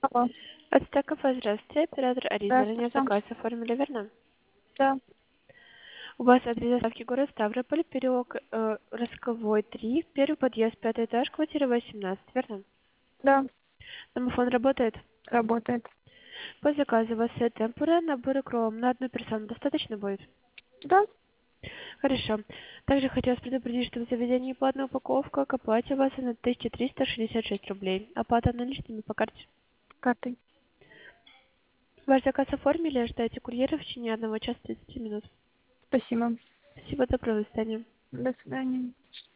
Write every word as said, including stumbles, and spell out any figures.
Алло. От кафе, здравствуйте, оператор Ари. Заранее Здравствуйте. заказ оформили, верно? Да, У вас адрес доставки город Ставрополь, переулок э, Росковой, три, первый подъезд, пятый этаж, квартира восемнадцать, верно? да, Домофон работает? работает. По заказу у вас все темпура, набор кром на одну персону достаточно будет? Да, Хорошо. Также хотелось предупредить, что в заведении платная упаковка к оплате у вас на тысяча триста шестьдесят шесть рублей. Оплата наличными по карте. картой. Ваш заказ оформили, ожидаете курьера в течение одного часа тридцати минут. Спасибо. Спасибо, доброго, до свидания. До свидания.